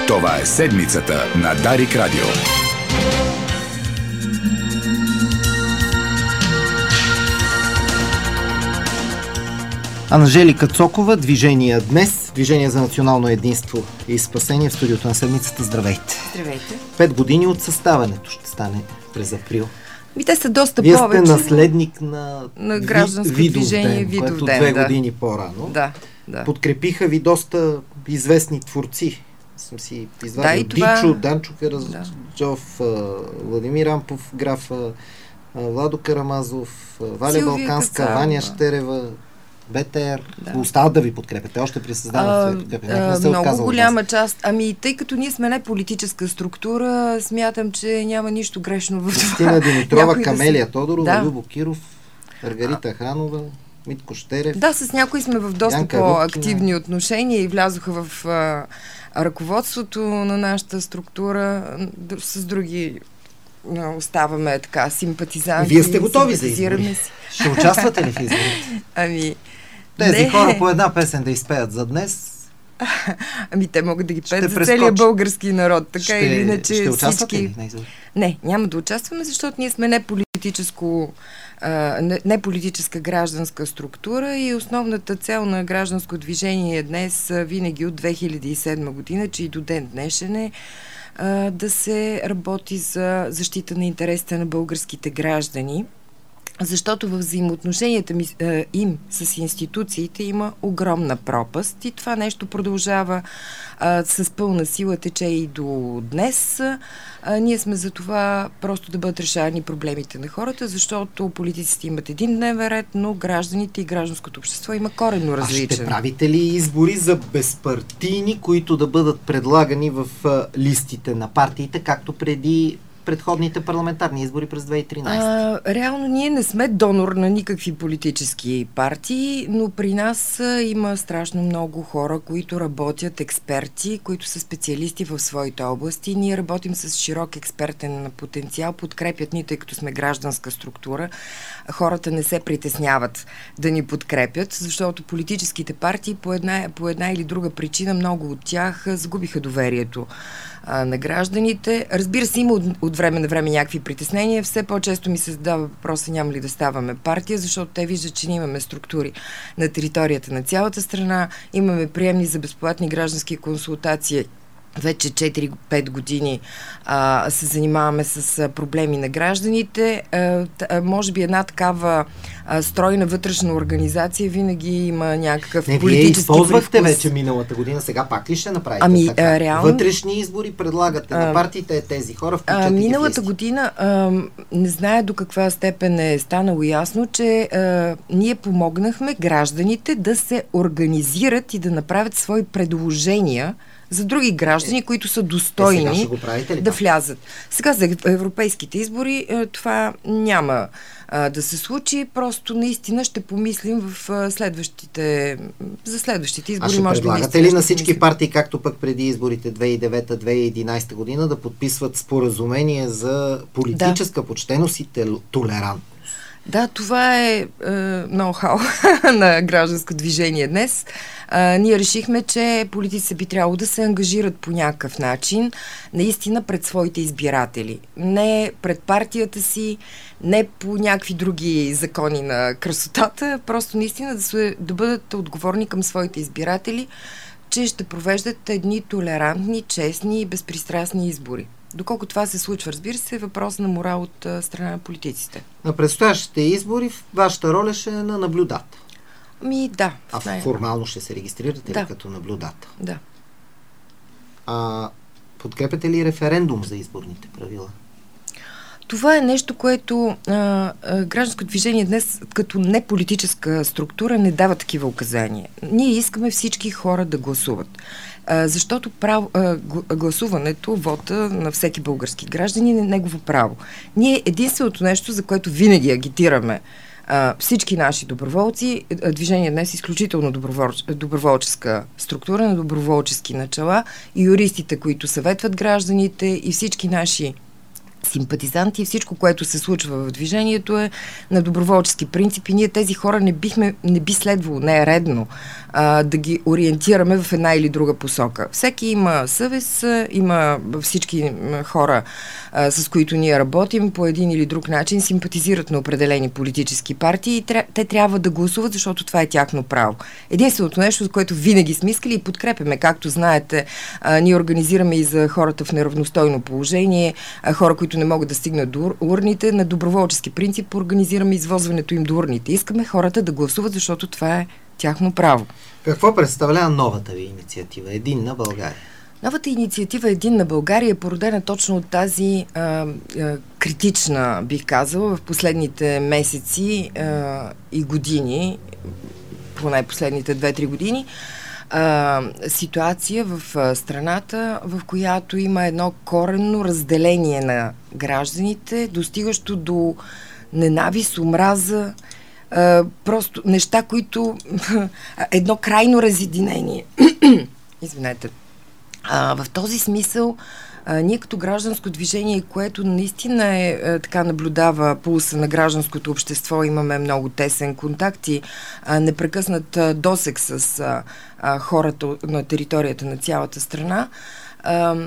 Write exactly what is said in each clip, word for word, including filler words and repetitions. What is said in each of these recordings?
Това е седмицата на Дарик Радио. Анжелика Цокова, Движение днес, Движение за национално единство и спасение в студиото на седмицата. Здравейте! Здравейте! Пет години от съставането ще стане през април. Ми те са доста Вие повече. Вие сте наследник на, на гражданско ви, движение Видов ден, което ден, две да. години по-рано. Да, да. Подкрепиха ви доста известни творци. Съм си извадил да, това... Дичо, Данчо Караджов, да. Владимир Ампов, графа, Владо Карамазов, Валя Силвия Балканска, Кацарова. Ваня Щерева, БТР. Да. Остават да ви подкрепяте. Още при създаването ви подкрепяте. Много голяма част. Ами, тъй като ние сме не политическа структура, смятам, че няма нищо грешно в това. Кристина Димитрова, да Камелия Тодорова, да. Любо Киров, Маргарита Ханова, Митко Щерев. Да, с някои сме в доста Янка по-активни Рубкина. отношения и влязоха в а, ръководството на нашата структура. С други а, оставаме така симпатизанти. Вие сте готови за избори? Си. Ще участвате ли в изборите? Ами, Тези не. хора по една песен да изпеят за днес. Ами те могат да ги пеят за прескоч... целия български народ, така ще, или иначе ще участвате всички... ли на избори? Не, няма да участваме, защото ние сме не политическо, а, не, не политическа гражданска структура и основната цел на гражданско движение днес винаги от две хиляди и седма година, че и до ден днешен е а, да се работи за защита на интересите на българските граждани. Защото във взаимоотношенията ми, е, им с институциите има огромна пропаст и това нещо продължава е, с пълна сила, тече и до днес. Е, ние сме за това просто да бъдат решавани проблемите на хората, защото политиците имат един дневен ред, но гражданите и гражданското общество има коренно различен. А ще правите ли избори за безпартийни, които да бъдат предлагани в а, листите на партиите, както преди предходните парламентарни избори през две хиляди и тринадесета? А, реално ние не сме донор на никакви политически партии, но при нас а, има страшно много хора, които работят, експерти, които са специалисти в своите области. Ние работим с широк експертен потенциал, подкрепят ни, тъй като сме гражданска структура. Хората не се притесняват да ни подкрепят, защото политическите партии по една, по една или друга причина много от тях загубиха доверието а, на гражданите. Разбира се, има от, от време на време някакви притеснения. Все по-често ми се задава въпроса, няма ли да ставаме партия, защото те виждат, че ние имаме структури на територията на цялата страна, имаме приемни за безплатни граждански консултации. Вече четири-пет години а, се занимаваме с а, проблеми на гражданите. А, а, може би една такава а, стройна вътрешна организация винаги има някакъв не, политически вие използвахте привкус. вече миналата година, сега пак ли ще направите ами, така? А, реално, вътрешни избори предлагате а, на партиите тези хора, включат а, миналата ги в година а, не зная до каква степен е станало ясно, че а, ние помогнахме гражданите да се организират и да направят свои предложения за други граждани, които са достойни е, правите ли, да влязат. Сега за европейските избори това няма а, да се случи, просто наистина ще помислим в а, следващите за следващите избори. А ще може предлагате ли на всички партии, както пък преди изборите две хиляди и девета - две хиляди и единадесета година, да подписват споразумение за политическа да. почтеност и толерантност? Да, това е, е ноу-хау на гражданско движение днес. А, ние решихме, че политиците би трябвало да се ангажират по някакъв начин, наистина пред своите избиратели. Не пред партията си, не по някакви други закони на красотата, просто наистина да, се, да бъдат отговорни към своите избиратели, че ще провеждат едни толерантни, честни и безпристрастни избори. Доколко това се случва, разбира се, е въпрос на морал от а, страна на политиците. На предстоящите избори вашата роля ще е на наблюдател. Ами да. А най- формално ще се регистрирате да. ли като наблюдател? Да. А подкрепяте ли референдум за изборните правила? Това е нещо, което а, а, гражданско движение днес като неполитическа структура не дава такива указания. Ние искаме всички хора да гласуват. А, защото право, а, гласуването, вота на всеки български гражданин е негово право. Ние единственото нещо, за което винаги агитираме а, всички наши доброволци, а, движение днес е изключително добровол, доброволческа структура на доброволчески начала и юристите, които съветват гражданите и всички наши симпатизанти и всичко, което се случва в движението е на доброволчески принципи. Ние тези хора не бихме, не би следвало, не е редно а, да ги ориентираме в една или друга посока. Всеки има съвест, има всички хора, а, с които ние работим, по един или друг начин симпатизират на определени политически партии и тря, те трябва да гласуват, защото това е тяхно право. Единственото нещо, за което винаги сме искали и подкрепяме, както знаете, а, ние организираме и за хората в неравностойно положение, а, хора, които не могат да стигнат до урните, на доброволчески принцип организираме извозването им до урните. Искаме хората да гласуват, защото това е тяхно право. Какво представлява новата ви инициатива Единна България? Новата инициатива Единна България е породена точно от тази а, а, критична, бих казала, в последните месеци а, и години, поне последните две-три години, а, ситуация в а, страната, в която има едно коренно разделение на гражданите, достигащо до ненавист, омраза, а, просто неща, които едно крайно разединение. Извинете. А, в този смисъл, а, ние като гражданско движение, което наистина е, е така наблюдава пулса на гражданското общество, имаме много тесен контакт и а, непрекъснат а, досег с а, а, хората на територията на цялата страна. А,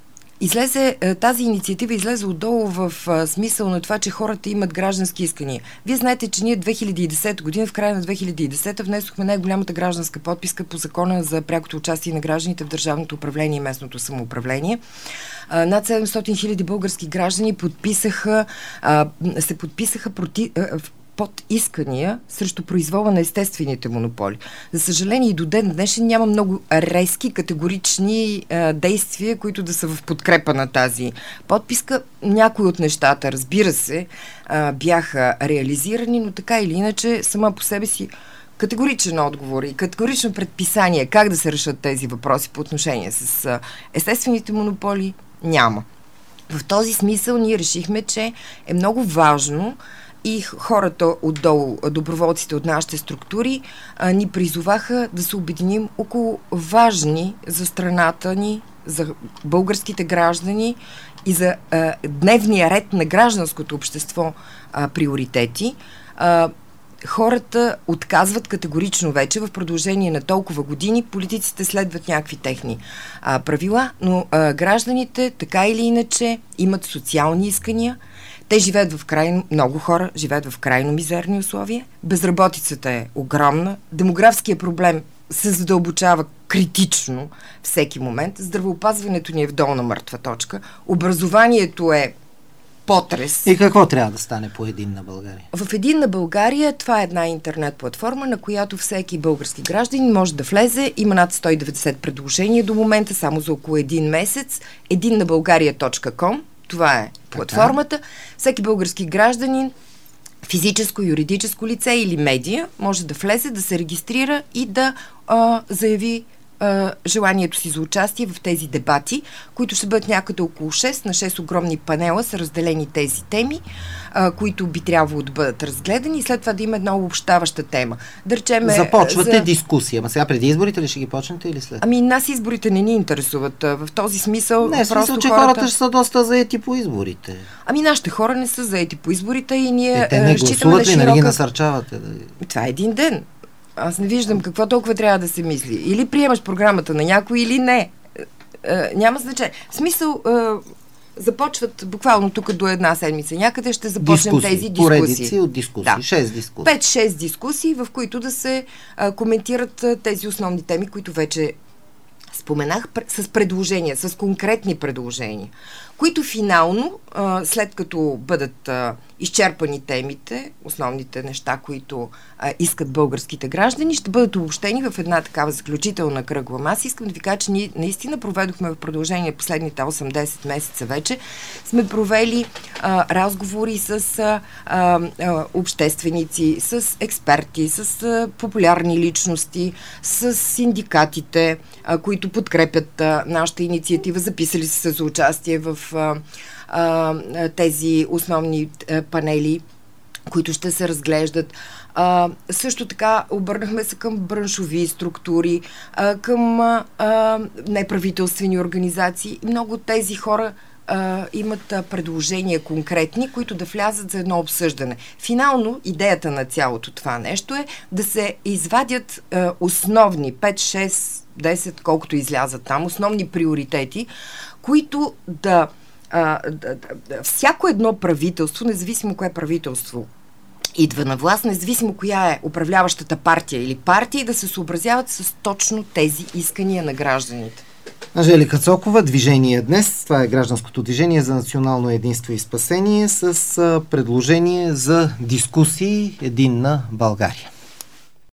Излезе, тази инициатива излезе отдолу в а, смисъл на това, че хората имат граждански искания. Вие знаете, че ние две хиляди и десета година, в края на две хиляди и десета внесохме най-голямата гражданска подписка по закона за прякото участие на гражданите в държавното управление и местното самоуправление. А, над седемстотин хиляди български граждани подписаха, а, се подписаха проти, а, под искания срещу произвола на естествените монополи. За съжаление и до ден днешен няма много резки, категорични а, действия, които да са в подкрепа на тази подписка. Някои от нещата, разбира се, а, бяха реализирани, но така или иначе сама по себе си категоричен отговор и категорично предписание как да се решат тези въпроси по отношение с а, естествените монополи няма. В този смисъл ние решихме, че е много важно и хората отдолу, доброволците от нашите структури, а, ни призоваха да се обединим около важни за страната ни, за българските граждани и за а, дневния ред на гражданското общество а, приоритети. А, хората отказват категорично вече в продължение на толкова години. Политиците следват някакви техни а, правила, но а, гражданите така или иначе имат социални искания. Те живеят в крайно, много хора живеят в крайно мизерни условия. Безработицата е огромна. Демографският проблем се задълбочава критично всеки момент. Здравеопазването ни е в долна мъртва точка. Образованието е потрес. И какво трябва да стане по Единна България? В Единна България това е една интернет платформа, на която всеки български гражданин може да влезе. Има над сто и деветдесет предложения до момента, само за около един месец. единна българия точка ком. Това е платформата. Така. Всеки български гражданин, физическо, юридическо лице или медия може да влезе, да се регистрира и да а, заяви а, желанието си за участие в тези дебати, които ще бъдат някъде около шест на шест огромни панела са разделени тези теми, а, които би трябвало да бъдат разгледани и след това да има една обобщаваща тема. Да речеме, започвате за... дискусия. Ама сега преди изборите ли ще ги почнете или след? Ами нас изборите не ни интересуват. В този смисъл... Не, в смисъл, че хората... хората ще са доста заети по изборите. Ами нашите хора не са заети по изборите и ние е, те не разчитаме на широка... не ги насърчавате? Да... Това е един ден. Аз не виждам какво толкова трябва да се мисли. Или приемаш програмата на някой, или не. Е, е, няма значение. В смисъл, е, започват буквално тук до една седмица някъде, ще започнем дискусии, тези дискусии. Поредици от дискусии. Да. шест дискусии. пет-шест дискусии, в които да се а, коментират а, тези основни теми, които вече споменах, с предложения, с конкретни предложения, които финално, а, след като бъдат а, изчерпани темите, основните неща, които а, искат българските граждани, ще бъдат обобщени в една такава заключителна кръгла маса. Искам да ви кажа, че ние наистина проведохме в продължение последните осем-десет месеца вече, сме провели а, разговори с а, а, а, общественици, с експерти, с а, популярни личности, с синдикатите, а, които подкрепят а, нашата инициатива, записали се за участие в а, а, тези основни а, панели, които ще се разглеждат. А, също така обърнахме се към браншови структури, а, към а, неправителствени организации. Много от тези хора а, имат а, предложения конкретни, които да влязат за едно обсъждане. Финално идеята на цялото това нещо е да се извадят а, основни пет, шест, десет, колкото излязат там, основни приоритети, които да, а, да, да всяко едно правителство, независимо кое правителство идва на власт, независимо коя е управляващата партия или партии, да се съобразяват с точно тези искания на гражданите. Анжелика Цокова, Движение днес. Това е гражданското движение за национално единство и спасение с предложение за дискусии Единна България.